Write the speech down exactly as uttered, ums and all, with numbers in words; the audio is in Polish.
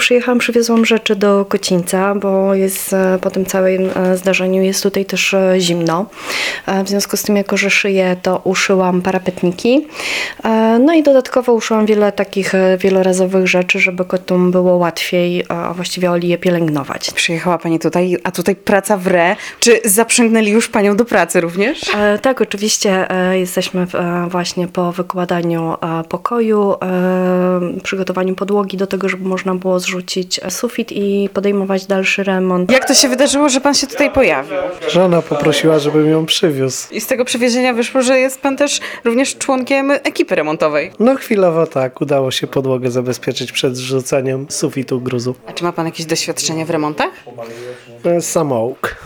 przyjechałam, przywiozłam rzeczy do Kocińca, bo jest e, po tym całym e, zdarzeniu jest tutaj też e, zimno. E, w związku z tym, jako że szyję, to uszyłam parapetniki. E, no i dodatkowo uszyłam wiele takich e, wielorazowych rzeczy, żeby kotom było łatwiej, a właściwie Oli je pielęgnować. Przyjechała pani tutaj, a tutaj praca w re. Czy zaprzęgnęli już panią do pracy również? E, tak, oczywiście e, jesteśmy w, e, właśnie po wykładaniu e, pokoju, e, przygotowaniu podłogi do tego, żeby można było zrzucić sufit i podejmować dalszy remont. Jak to się wydarzyło, że pan się tutaj pojawił? Żona poprosiła, żebym ją przywiózł. I z tego przewiezienia wyszło, że jest pan też również członkiem ekipy remontowej. No chwilowo tak, udało się podłogę zabezpieczyć przed zrzuceniem sufitu gruzu. A czy ma pan jakieś doświadczenie w remontach? E, Samouk.